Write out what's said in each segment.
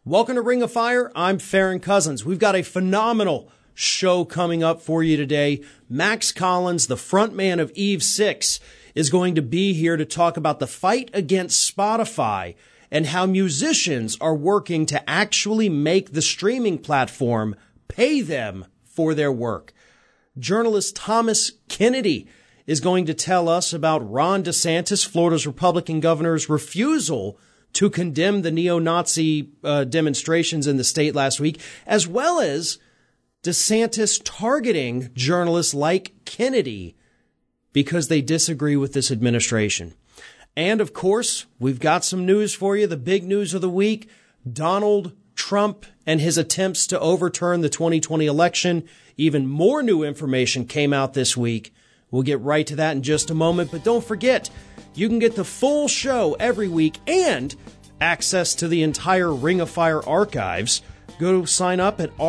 Welcome to Ring of Fire. I'm Farron Cousins. We've got a phenomenal show coming up for you today. Max Collins, the frontman of Eve 6, is going to be here to talk about the fight against Spotify and how musicians are working to actually make the streaming platform pay them for their work. Journalist Thomas Kennedy is going to tell us about Ron DeSantis, Florida's Republican governor's refusal to condemn the neo-Nazi demonstrations in the state last week, as well as DeSantis targeting journalists like Kennedy because they disagree with this administration. And, of course, we've got some news for you. The big news of the week, Donald Trump and his attempts to overturn the 2020 election. Even more new information came out this week. We'll get right to that in just a moment. But don't forget, you can get the full show every week and access to the entire Ring of Fire archives. Go sign up at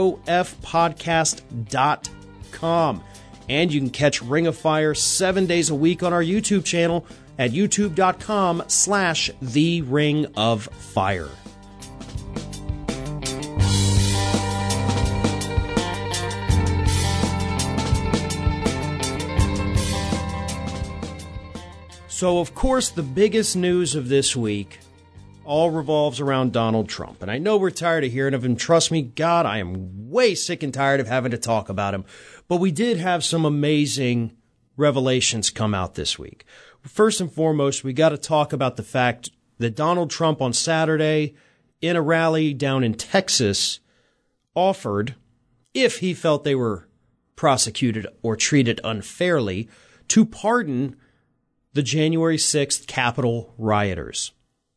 rofpodcast.com. And you can catch Ring of Fire 7 days a week on our YouTube channel at youtube.com/The Ring of Fire. So, of course, the biggest news of this week all revolves around Donald Trump. And I know we're tired of hearing of him. Trust me, God, I am way sick and tired of having to talk about him. But we did have some amazing revelations come out this week. First and foremost, we got to talk about the fact that Donald Trump on Saturday in a rally down in Texas offered, if he felt they were prosecuted or treated unfairly, to pardon the January 6th Capitol rioters.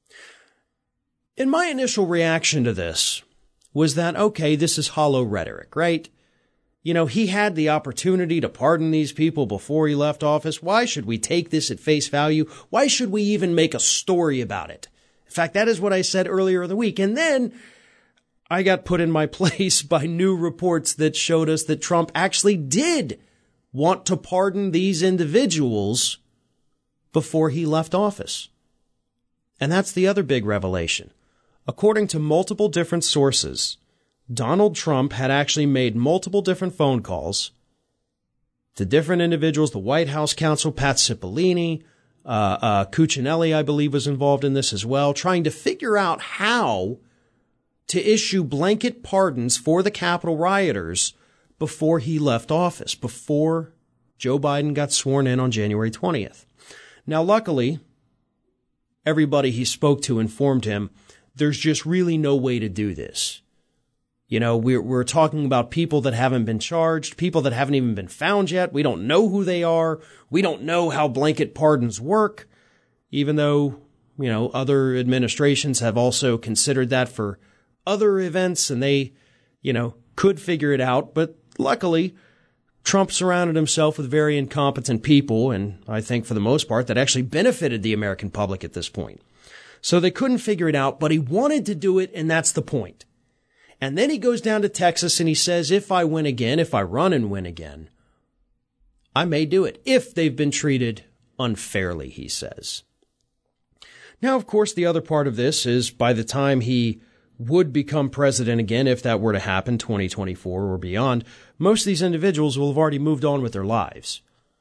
And my initial reaction to this was that, okay, this is hollow rhetoric, right? You know, he had the opportunity to pardon these people before he left office. Why should we take this at face value? Why should we even make a story about it? In fact, that is what I said earlier in the week. And then I got put in my place by new reports that showed us that Trump actually did want to pardon these individuals before he left office. And that's the other big revelation. According to multiple different sources, Donald Trump had actually made multiple different phone calls to different individuals. The White House counsel, Pat Cipollini, Cuccinelli, I believe, was involved in this as well, trying to figure out how to issue blanket pardons for the Capitol rioters before he left office, before Joe Biden got sworn in on January 20th. Now, luckily, everybody he spoke to informed him there's just really no way to do this. You know, we're talking about people that haven't been charged, people that haven't even been found yet. We don't know who they are. We don't know how blanket pardons work, even though, you know, other administrations have also considered that for other events and they, you know, could figure it out. But luckily, Trump surrounded himself with very incompetent people, and I think for the most part that actually benefited the American public at this point. So they couldn't figure it out, but he wanted to do it, and that's the point. And then he goes down to Texas and he says, if I win again, if I run and win again, I may do it if they've been treated unfairly, he says. Now, of course, the other part of this is by the time he would become president again, if that were to happen, 2024 or beyond, most of these individuals will have already moved on with their lives.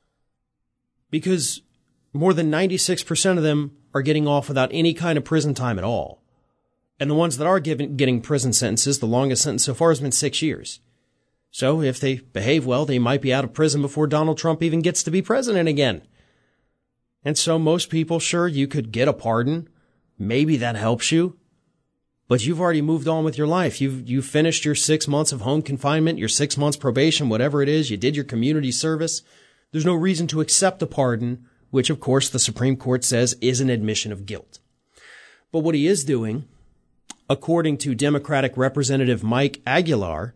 Because more than 96% of them are getting off without any kind of prison time at all. And the ones that are getting prison sentences, the longest sentence so far has been 6 years. So if they behave well, they might be out of prison before Donald Trump even gets to be president again. And so most people, sure, you could get a pardon. Maybe that helps you. But you've already moved on with your life. You've finished your 6 months of home confinement, your 6 months probation, whatever it is. You did your community service. There's no reason to accept a pardon, which, of course, the Supreme Court says is an admission of guilt. But what he is doing, according to Democratic Representative Mike Aguilar,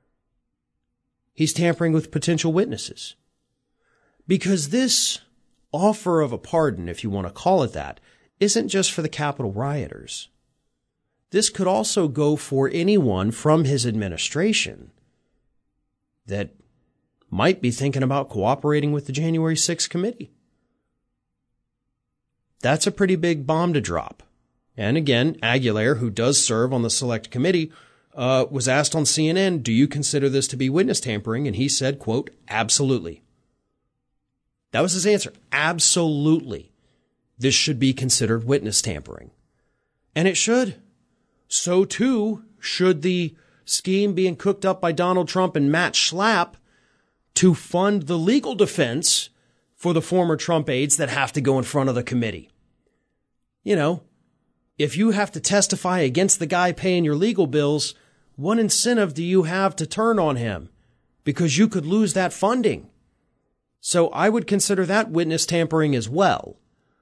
he's tampering with potential witnesses. Because this offer of a pardon, if you want to call it that, isn't just for the Capitol rioters. This could also go for anyone from his administration that might be thinking about cooperating with the January 6th committee. That's a pretty big bomb to drop And again, Aguilar, who does serve on the select committee, was asked on CNN, do you consider this to be witness tampering? And he said, quote, absolutely. That was his answer. Absolutely. This should be considered witness tampering. And it should. So too should the scheme being cooked up by Donald Trump and Matt Schlapp to fund the legal defense for the former Trump aides that have to go in front of the committee. You know, if you have to testify against the guy paying your legal bills, what incentive do you have to turn on him? Because you could lose that funding. So I would consider that witness tampering as well.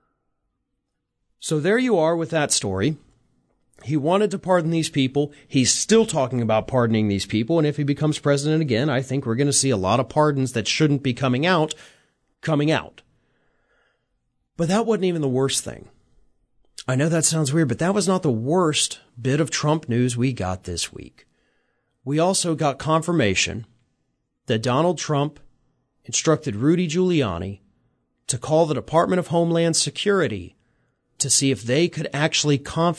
So there you are with that story. He wanted to pardon these people. He's still talking about pardoning these people. And if he becomes president again, I think we're going to see a lot of pardons that shouldn't be coming out. But that wasn't even the worst thing. I know that sounds weird, but that was not the worst bit of Trump news we got this week. We also got confirmation that Donald Trump instructed Rudy Giuliani to call the Department of Homeland Security to see if they could actually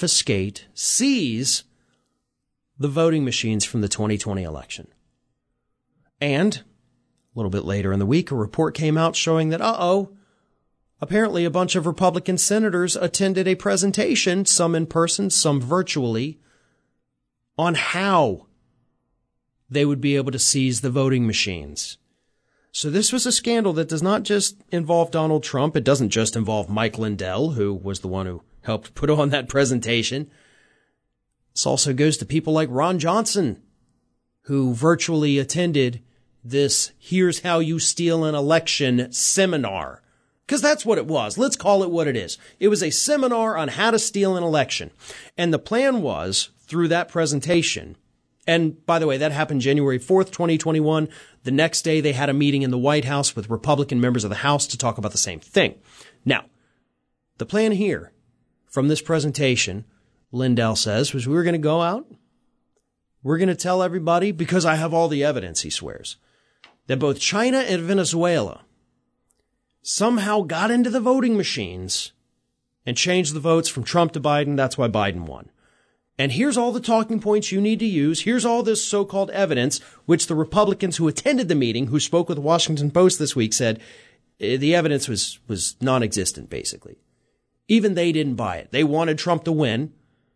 seize the voting machines from the 2020 election. And a little bit later in the week, a report came out showing that, apparently a bunch of Republican senators attended a presentation, some in person, some virtually, on how they would be able to seize the voting machines. So this was a scandal that does not just involve Donald Trump. It doesn't just involve Mike Lindell, who was the one who helped put on that presentation. This also goes to people like Ron Johnson, who virtually attended this Here's How You Steal an Election seminar. Because that's what it was. Let's call it what it is. It was a seminar on how to steal an election. And the plan was, through that presentation, and by the way, that happened January 4th, 2021. The next day, they had a meeting in the White House with Republican members of the House to talk about the same thing. Now, the plan here from this presentation, Lindell says, was we were going to go out. We're going to tell everybody, because I have all the evidence, he swears, that both China and Venezuela somehow got into the voting machines and changed the votes from Trump to Biden. That's why Biden won. And here's all the talking points you need to use. Here's all this so-called evidence, which the Republicans who attended the meeting, who spoke with the Washington Post this week, said the evidence was non-existent, basically. Even they didn't buy it. They wanted Trump to win,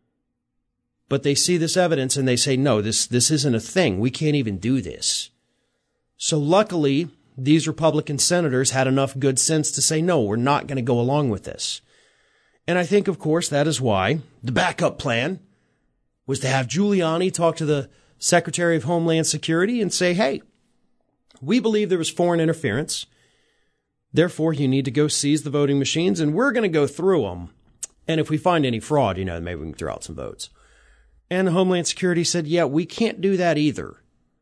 but they see this evidence and they say, no, this isn't a thing. We can't even do this. So luckily, these Republican senators had enough good sense to say, no, we're not going to go along with this. And I think, of course, that is why the backup plan was to have Giuliani talk to the Secretary of Homeland Security and say, hey, we believe there was foreign interference. Therefore, you need to go seize the voting machines, and we're going to go through them. And if we find any fraud, maybe we can throw out some votes. And the Homeland Security said, yeah, we can't do that either.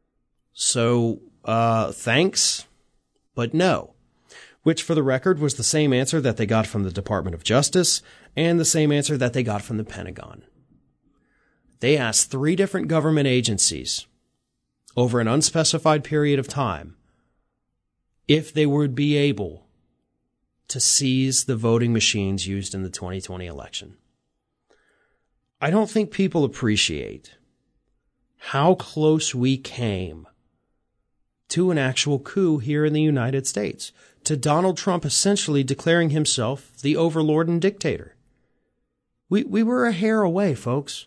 So, thanks, but no. Which, for the record, was the same answer that they got from the Department of Justice and the same answer that they got from the Pentagon. They asked 3 different government agencies over an unspecified period of time if they would be able to seize the voting machines used in the 2020 election. I don't think people appreciate how close we came to an actual coup here in the United States, to Donald Trump essentially declaring himself the overlord and dictator. We were a hair away, folks.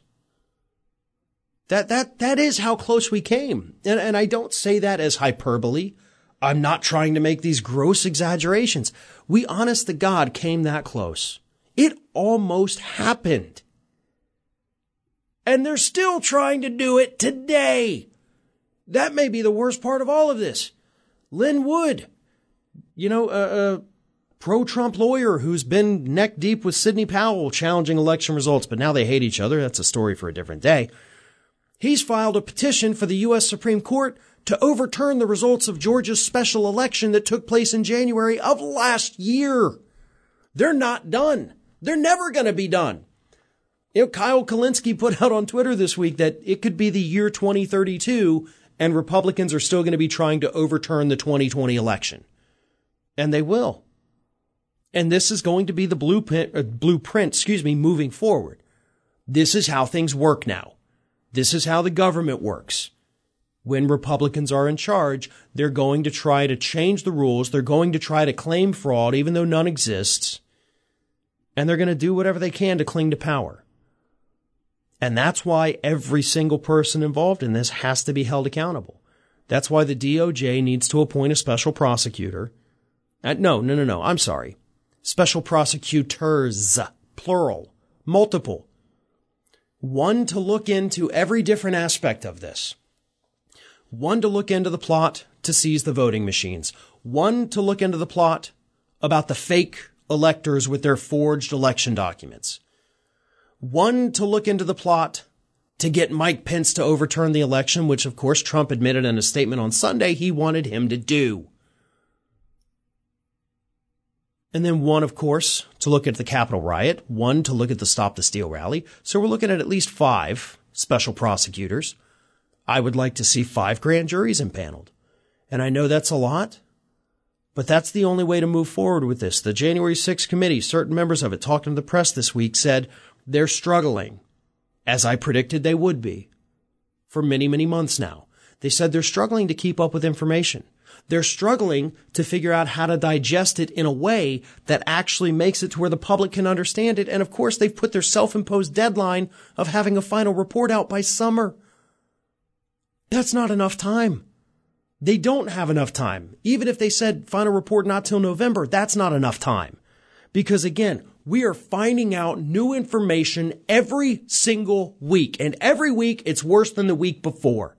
That is how close we came. And I don't say that as hyperbole. I'm not trying to make these gross exaggerations. We, honest to God, came that close. It almost happened. And they're still trying to do it today. That may be the worst part of all of this. Lin Wood, a pro-Trump lawyer who's been neck deep with Sidney Powell challenging election results, but now they hate each other. That's a story for a different day. He's filed a petition for the U.S. Supreme Court to overturn the results of Georgia's special election that took place in January of last year. They're not done. They're never going to be done. Kyle Kulinski put out on Twitter this week that it could be the year 2032 and Republicans are still going to be trying to overturn the 2020 election. And they will. And this is going to be the blueprint, moving forward. This is how things work now. This is how the government works. When Republicans are in charge, they're going to try to change the rules. They're going to try to claim fraud, even though none exists. And they're going to do whatever they can to cling to power. And that's why every single person involved in this has to be held accountable. That's why the DOJ needs to appoint a special prosecutor. No. I'm sorry. Special prosecutors, plural, multiple. One to look into every different aspect of this. One to look into the plot to seize the voting machines. One to look into the plot about the fake electors with their forged election documents. One to look into the plot to get Mike Pence to overturn the election, which of course Trump admitted in a statement on Sunday he wanted him to do. And then one, of course, to look at the Capitol riot. One to look at the Stop the Steal rally. So we're looking at least 5 special prosecutors. I would like to see 5 grand juries impaneled. And I know that's a lot, but that's the only way to move forward with this. The January 6th committee, certain members of it talking to the press this week, said they're struggling, as I predicted they would be, for many, many months now. They said they're struggling to keep up with information. They're struggling to figure out how to digest it in a way that actually makes it to where the public can understand it. And of course, they've put their self-imposed deadline of having a final report out by summer. That's not enough time. They don't have enough time. Even if they said final report not till November, that's not enough time. Because again, we are finding out new information every single week. And every week, it's worse than the week before.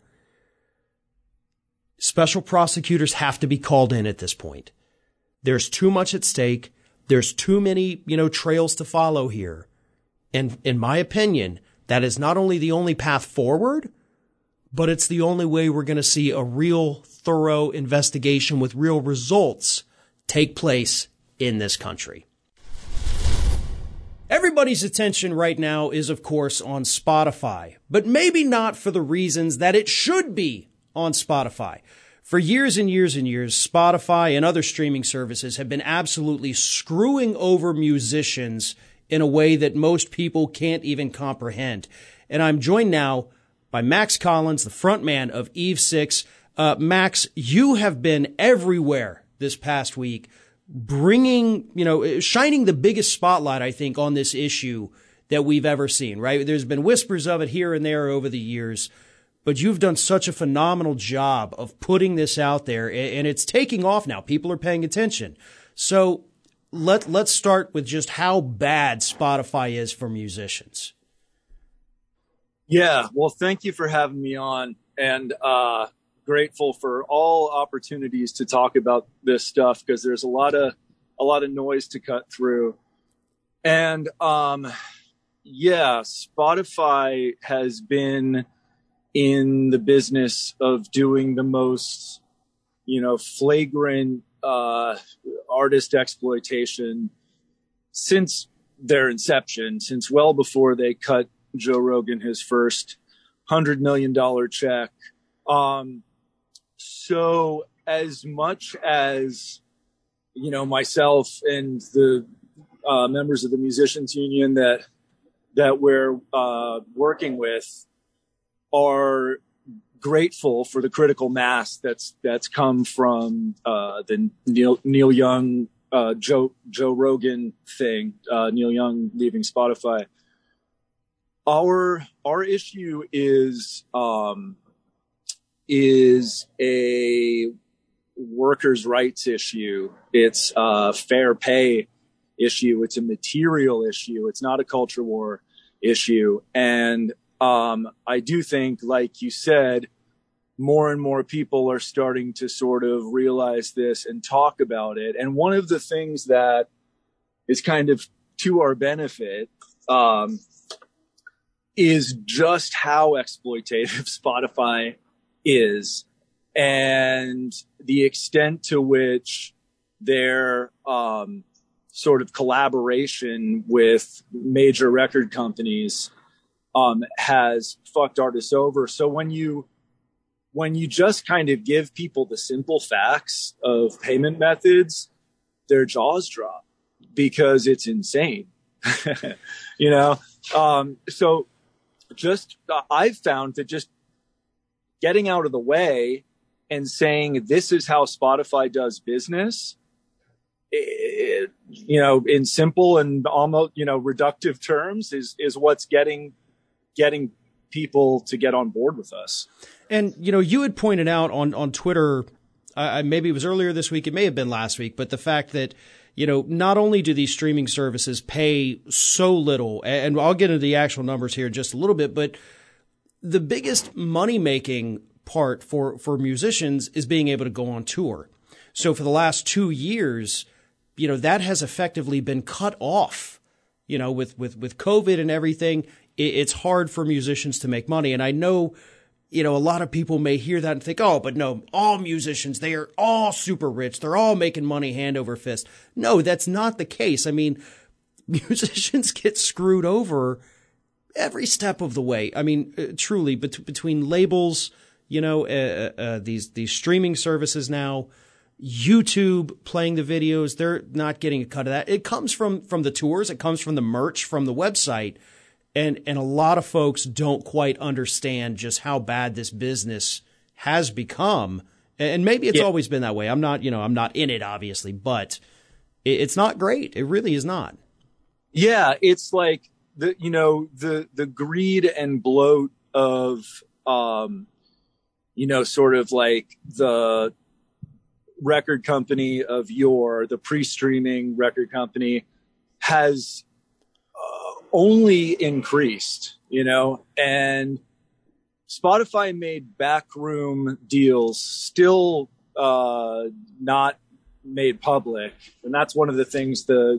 Special prosecutors have to be called in at this point. There's too much at stake. There's too many, trails to follow here. And in my opinion, that is not only the only path forward, but it's the only way we're going to see a real thorough investigation with real results take place in this country. Everybody's attention right now is, of course, on Spotify, but maybe not for the reasons that it should be on Spotify. For years and years and years, Spotify and other streaming services have been absolutely screwing over musicians in a way that most people can't even comprehend. And I'm joined now by Max Collins, the frontman of Eve 6. Max, you have been everywhere this past week, bringing, shining the biggest spotlight, I think, on this issue that we've ever seen, right? There's been whispers of it here and there over the years, but you've done such a phenomenal job of putting this out there, and it's taking off now. People are paying attention. So let's start with just how bad Spotify is for musicians. Yeah, well, thank you for having me on, and grateful for all opportunities to talk about this stuff because there's a lot of noise to cut through. And Spotify has been in the business of doing the most, flagrant artist exploitation since their inception, since well before they cut Joe Rogan his first $100 million check. So as much as, myself and the members of the musicians union that we're working with are grateful for the critical mass that's come from the Neil Young, Joe Rogan thing, Neil Young leaving Spotify. Our issue is a workers' rights issue. It's a fair pay issue. It's a material issue. It's not a culture war issue. And I do think, like you said, more and more people are starting to sort of realize this and talk about it. And one of the things that is kind of to our benefit is just how exploitative Spotify is and the extent to which their sort of collaboration with major record companies has fucked artists over. So when you just kind of give people the simple facts of payment methods, their jaws drop because it's insane. So just I've found that just getting out of the way and saying this is how Spotify does business, in simple and almost, reductive terms is what's getting people to get on board with us. And, you had pointed out on Twitter, maybe it was earlier this week, it may have been last week, but the fact that, not only do these streaming services pay so little, and I'll get into the actual numbers here in just a little bit, but the biggest money-making part for musicians is being able to go on tour. So for the last 2 years, that has effectively been cut off, with COVID and everything. It's hard for musicians to make money. And I know, a lot of people may hear that and think, oh, but no, all musicians, they are all super rich. They're all making money hand over fist. No, that's not the case. I mean, musicians get screwed over every step of the way. I mean, truly, between labels, these streaming services now, YouTube playing the videos, they're not getting a cut of that. It comes from the tours. It comes from the merch, from the website. And a lot of folks don't quite understand just how bad this business has become. And maybe it's always been that way. I'm not in it, obviously, but it's not great. It really is not. Yeah. It's like the greed and bloat of, sort of like the record company of yore, the pre-streaming record company has only increased, and Spotify made backroom deals still not made public. And that's one of the things the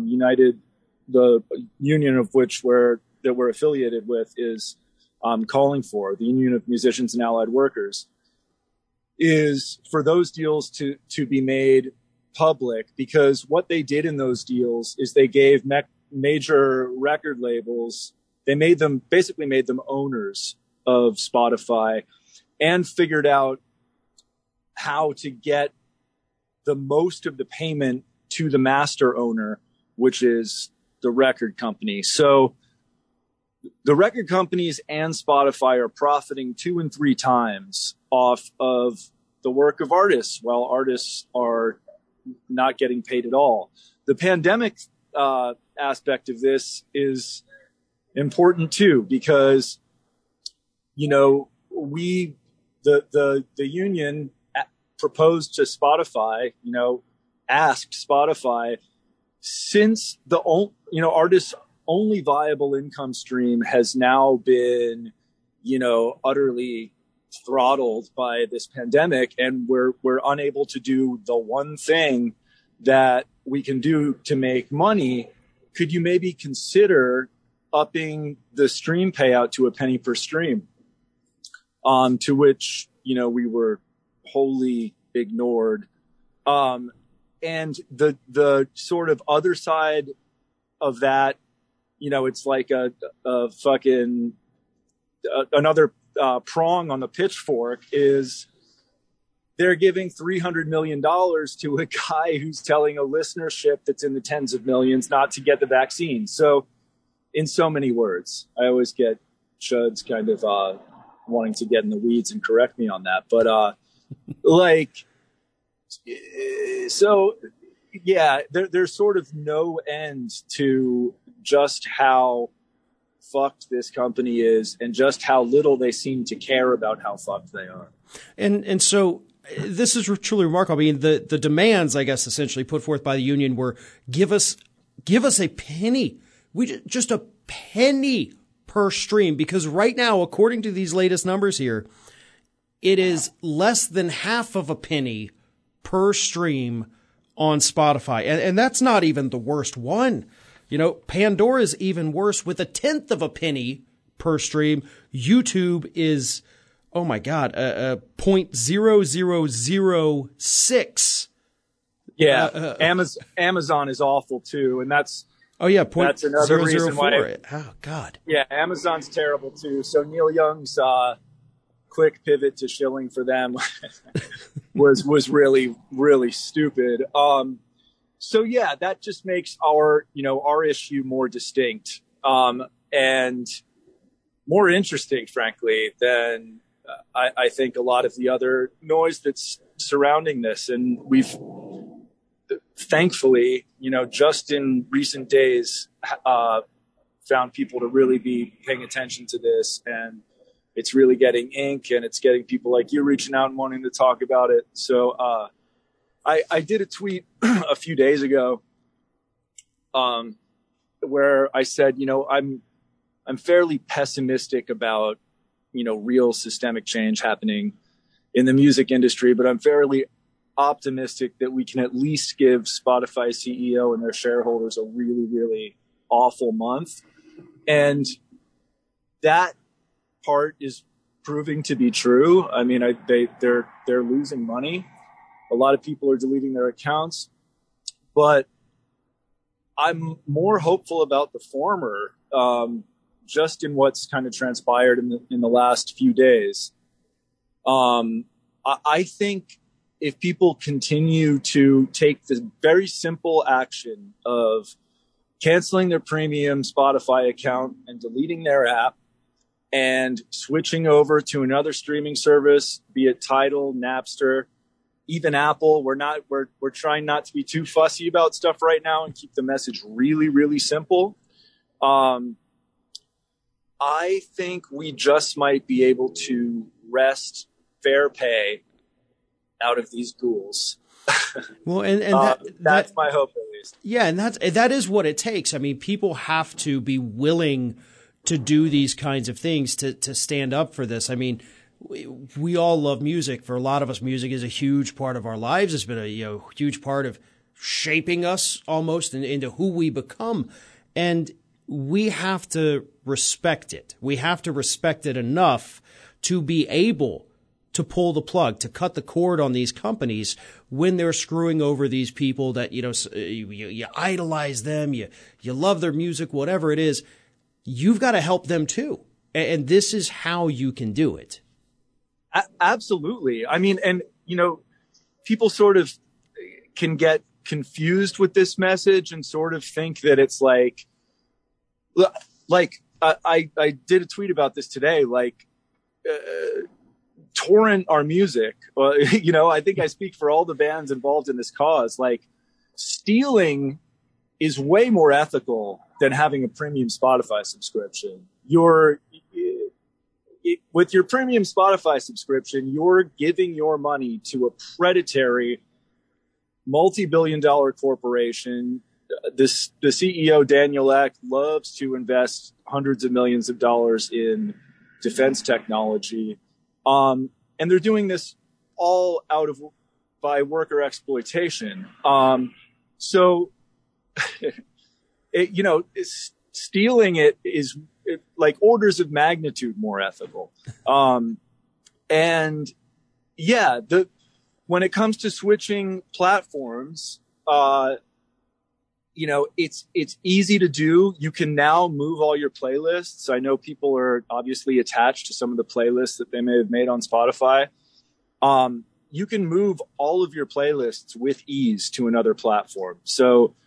union of which that we're affiliated with is calling for, the Union of Musicians and Allied Workers, is for those deals to be made public, because what they did in those deals is they gave major record labels, basically made them owners of Spotify, and figured out how to get the most of the payment to the master owner, which is the record company. So the record companies and Spotify are profiting 2 and 3 times off of the work of artists, while artists are not getting paid at all. The pandemic aspect of this is important too, because the union proposed to Spotify, asked Spotify, since the artists' only viable income stream has now been utterly throttled by this pandemic, and we're unable to do the one thing that we can do to make money, could you maybe consider upping the stream payout to a penny per stream? To which, we were wholly ignored. And the sort of other side of that, it's like a fucking, another prong on the pitchfork is they're giving $300 million to a guy who's telling a listenership that's in the tens of millions not to get the vaccine. So in so many words, I always get chuds kind of wanting to get in the weeds and correct me on that. But so yeah, there's sort of no end to just how fucked this company is and just how little they seem to care about how fucked they are. And so this is truly remarkable. I mean, the demands, I guess, essentially put forth by the union were give us a penny. Just a penny per stream, because right now, according to these latest numbers here, it is less than half of a penny per stream on Spotify. And that's not even the worst one. Pandora is even worse with 1/10 of a penny per stream. YouTube is, oh my God, 0.0006. Yeah. Amazon is awful too. And that's another reason why. Oh God. Yeah. Amazon's terrible too. So Neil Young's, quick pivot to shilling for them was really, really stupid. So yeah, that just makes our issue more distinct. and more interesting, frankly, than I think a lot of the other noise that's surrounding this. And we've thankfully, just in recent days, found people to really be paying attention to this, and it's really getting ink, and it's getting people like you reaching out and wanting to talk about it. So I did a tweet a few days ago where I said, I'm fairly pessimistic about, real systemic change happening in the music industry, but I'm fairly optimistic that we can at least give Spotify CEO and their shareholders a really, really awful month. And that part is proving to be true. I mean, they're losing money. A lot of people are deleting their accounts, but I'm more hopeful about the former, just in what's kind of transpired in the last few days. I think if people continue to take the very simple action of canceling their premium Spotify account and deleting their app and switching over to another streaming service, be it Tidal, Napster, even Apple, we're trying not to be too fussy about stuff right now and keep the message really, really simple. I think we just might be able to wrest fair pay out of these ghouls. Well, that's my hope, at least. Yeah, and that is what it takes. I mean, people have to be willing to do these kinds of things to stand up for this. I mean, we all love music. For a lot of us, music is a huge part of our lives. It's been a huge part of shaping us almost into who we become, and we have to respect it. We have to respect it enough to be able to pull the plug, to cut the cord on these companies when they're screwing over these people that, you idolize them, you love their music, whatever it is. You've got to help them too. And this is how you can do it. Absolutely. I mean, and, people sort of can get confused with this message and sort of think that it's like I did a tweet about this today, torrent our music. I think I speak for all the bands involved in this cause. Stealing is way more ethical than having a premium Spotify subscription. With your premium Spotify subscription, you're giving your money to a predatory multi-billion-dollar corporation. The CEO, Daniel Ek, loves to invest hundreds of millions of dollars in defense technology. And they're doing this all by worker exploitation. So, stealing it is like orders of magnitude more ethical. And yeah, when it comes to switching platforms, it's easy to do. You can now move all your playlists. I know people are obviously attached to some of the playlists that they may have made on Spotify. You can move all of your playlists with ease to another platform. So,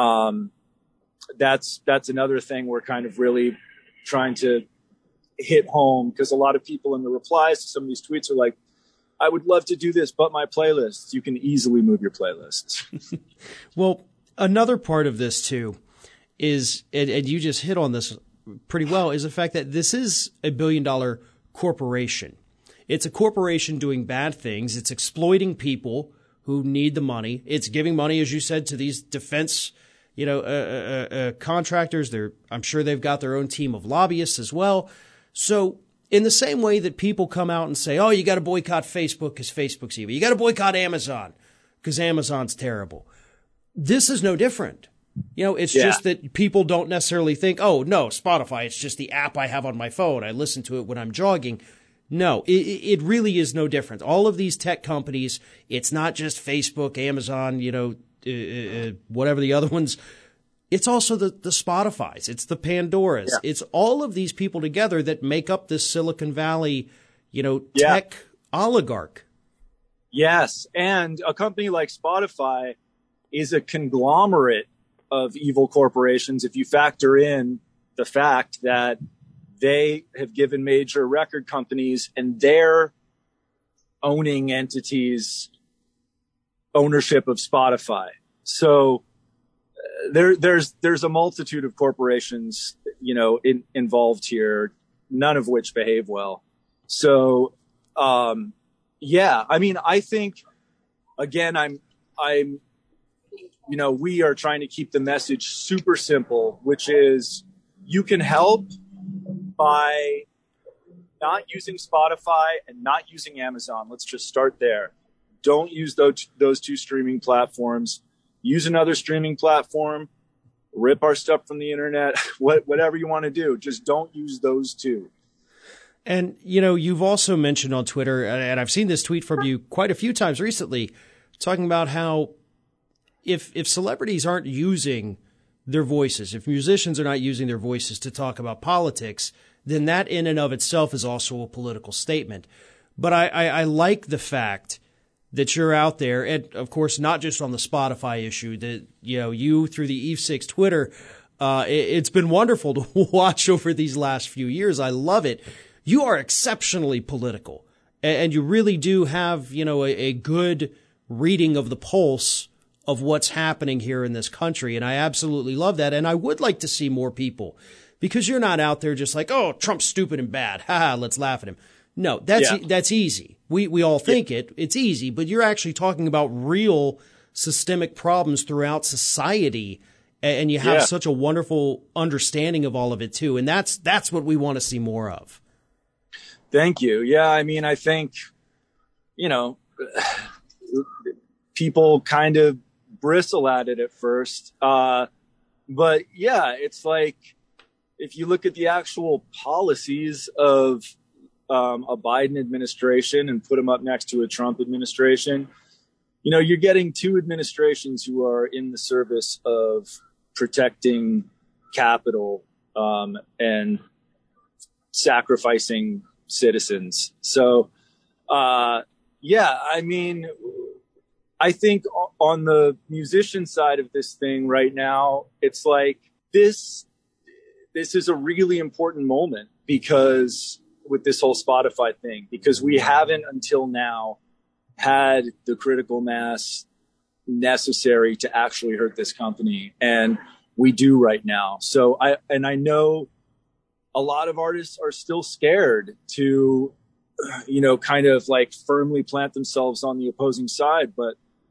that's another thing we're kind of really trying to hit home, because a lot of people in the replies to some of these tweets are like, I would love to do this, but my playlists. You can easily move your playlists. Well, another part of this too is, and you just hit on this pretty well, is the fact that this is a $1 billion corporation. It's a corporation doing bad things. It's exploiting people who need the money. It's giving money, as you said, to these defense, contractors. I'm sure they've got their own team of lobbyists as well. So in the same way that people come out and say, oh, you got to boycott Facebook because Facebook's evil. You got to boycott Amazon because Amazon's terrible. This is no different. It's just that people don't necessarily think, oh, no, Spotify, it's just the app I have on my phone. I listen to it when I'm jogging. No, it really is no different. All of these tech companies, it's not just Facebook, Amazon, whatever the other ones. It's also the Spotifys. It's the Pandoras. Yeah. It's all of these people together that make up this Silicon Valley, tech oligarch. Yes. And a company like Spotify is a conglomerate of evil corporations if you factor in the fact that they have given major record companies and their owning entities ownership of Spotify. So there's a multitude of corporations, involved here, none of which behave well. So, I think, again, we are trying to keep the message super simple, which is you can help by not using Spotify and not using Amazon. Let's just start there. Don't use those two streaming platforms. Use another streaming platform. Rip our stuff from the internet. Whatever you want to do. Just don't use those two. And, you've also mentioned on Twitter, and I've seen this tweet from you quite a few times recently, talking about how if celebrities aren't using their voices, if musicians are not using their voices to talk about politics, then that in and of itself is also a political statement. But I like the fact that you're out there, and of course, not just on the Spotify issue, that, you through the Eve 6 Twitter, it's been wonderful to watch over these last few years. I love it. You are exceptionally political, and you really do have, a good reading of the pulse of what's happening here in this country. And I absolutely love that. And I would like to see more people, because you're not out there just like, oh, Trump's stupid and bad. Ha, let's laugh at him. No, that's easy. We all think it's easy, but you're actually talking about real systemic problems throughout society. And you have such a wonderful understanding of all of it too. And that's what we want to see more of. Thank you. Yeah. I think, people kind of bristle at it at first. But yeah, it's like, if you look at the actual policies of a Biden administration and put them up next to a Trump administration, you're getting two administrations who are in the service of protecting capital and sacrificing citizens. So, I think on the musician side of this thing right now, it's like this is a really important moment, because with this whole Spotify thing, because we haven't until now had the critical mass necessary to actually hurt this company. And we do right now. So I know a lot of artists are still scared to, kind of like firmly plant themselves on the opposing side. But,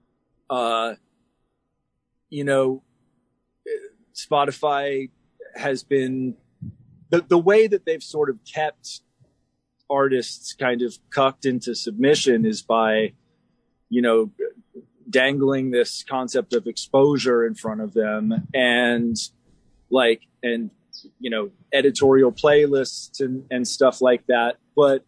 Spotify has been the way that they've sort of kept artists kind of cucked into submission is by, dangling this concept of exposure in front of them and editorial playlists and stuff like that. But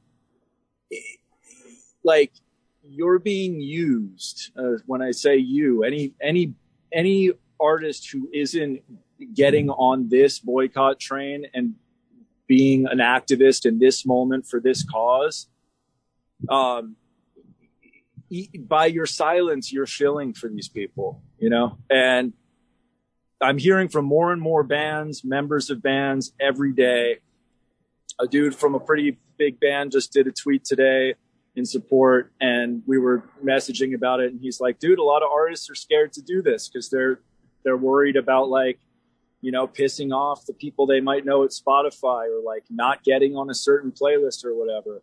like, you're being used. When I say you, any artist who isn't getting on this boycott train and being an activist in this moment for this cause, by your silence, you're shilling for these people, and I'm hearing from more and more bands, members of bands every day. A dude from a pretty big band just did a tweet today in support, and we were messaging about it. And he's like, dude, a lot of artists are scared to do this because they're worried about pissing off the people they might know at Spotify, or like not getting on a certain playlist or whatever.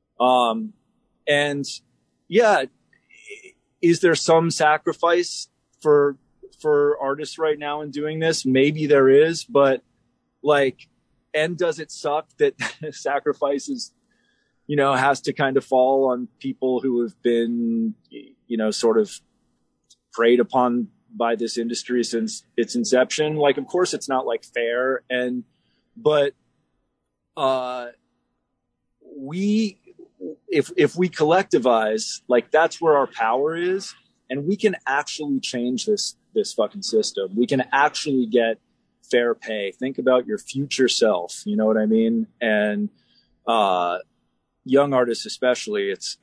And yeah, is there some sacrifice for artists right now in doing this? Maybe there is, but and does it suck that sacrifices, has to kind of fall on people who have been, sort of preyed upon by this industry since its inception? Of course it's not fair. But if we collectivize, that's where our power is, and we can actually change this fucking system. We can actually get fair pay. Think about your future self. You know what I mean? And, young artists, especially, it's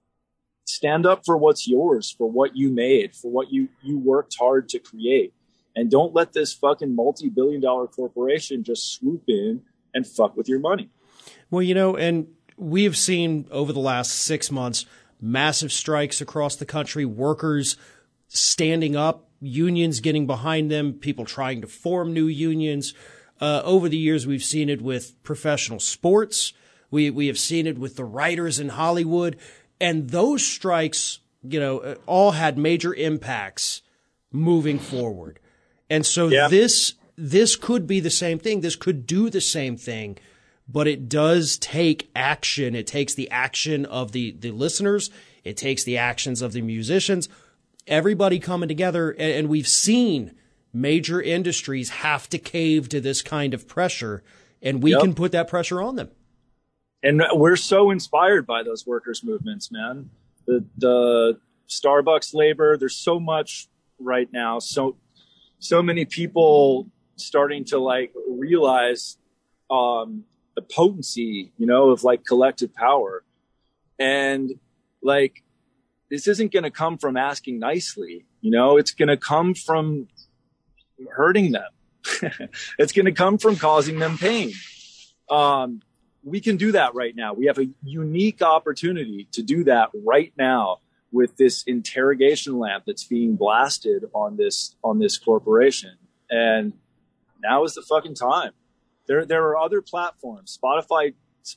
stand up for what's yours, for what you made, for what you worked hard to create. And don't let this fucking multi-billion-dollar corporation just swoop in and fuck with your money. Well, and we have seen over the last 6 months massive strikes across the country, workers standing up, unions getting behind them, people trying to form new unions. Over the years, we've seen it with professional sports. We have seen it with the writers in Hollywood. And those strikes, all had major impacts moving forward. And so this could be the same thing. This could do the same thing, but it does take action. It takes the action of the listeners. It takes the actions of the musicians, everybody coming together. And we've seen major industries have to cave to this kind of pressure, and we can put that pressure on them. And we're so inspired by those workers' movements, man. The Starbucks labor, there's so much right now. So many people starting to realize the potency, of collective power. And this isn't going to come from asking nicely, it's going to come from hurting them. It's going to come from causing them pain. We can do that right now. We have a unique opportunity to do that right now with this interrogation lamp that's being blasted on this corporation. And now is the fucking time. There are other platforms. Spotify,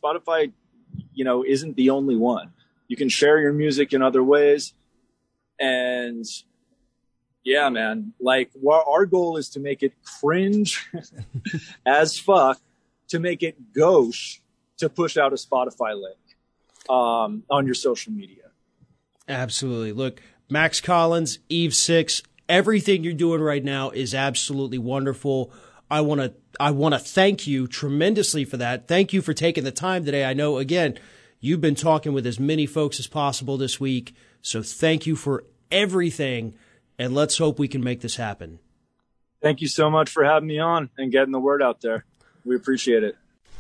isn't the only one. You can share your music in other ways. And yeah, man, our goal is to make it cringe as fuck, to make it gauche, to push out a Spotify link on your social media. Absolutely. Look, Max Collins, Eve 6, everything you're doing right now is absolutely wonderful. I want to thank you tremendously for that. Thank you for taking the time today. I know, again, you've been talking with as many folks as possible this week, so thank you for everything, and let's hope we can make this happen. Thank you so much for having me on and getting the word out there. We appreciate it.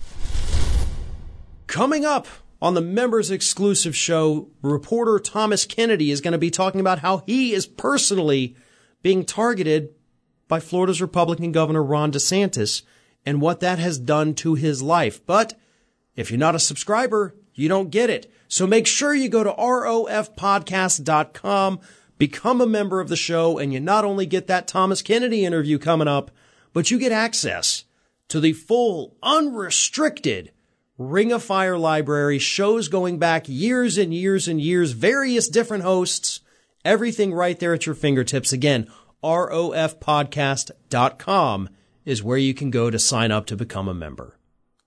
Coming up on the members exclusive show, reporter Thomas Kennedy is going to be talking about how he is personally being targeted by Florida's Republican Governor Ron DeSantis and what that has done to his life. But if you're not a subscriber, you don't get it. So make sure you go to rofpodcast.com, become a member of the show, and you not only get that Thomas Kennedy interview coming up, but you get access to the full, unrestricted Ring of Fire library, shows going back years and years and years, various different hosts, everything right there at your fingertips. Again, rofpodcast.com is where you can go to sign up to become a member.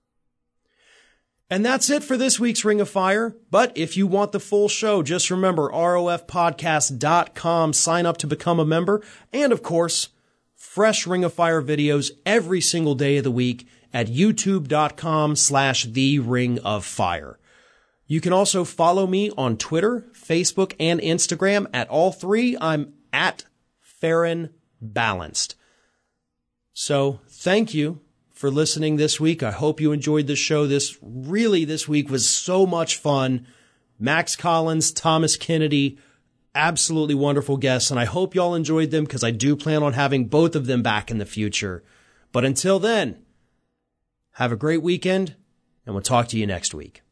And that's it for this week's Ring of Fire. But if you want the full show, just remember rofpodcast.com, sign up to become a member. And of course, fresh Ring of Fire videos every single day of the week at youtube.com/The Ring of Fire. You can also follow me on Twitter, Facebook, and Instagram. At all three, I'm at Farron Balanced. So thank you for listening this week. I hope you enjoyed the show. This week was so much fun. Max Collins, Thomas Kennedy, absolutely wonderful guests. And I hope y'all enjoyed them, because I do plan on having both of them back in the future. But until then, have a great weekend, and we'll talk to you next week.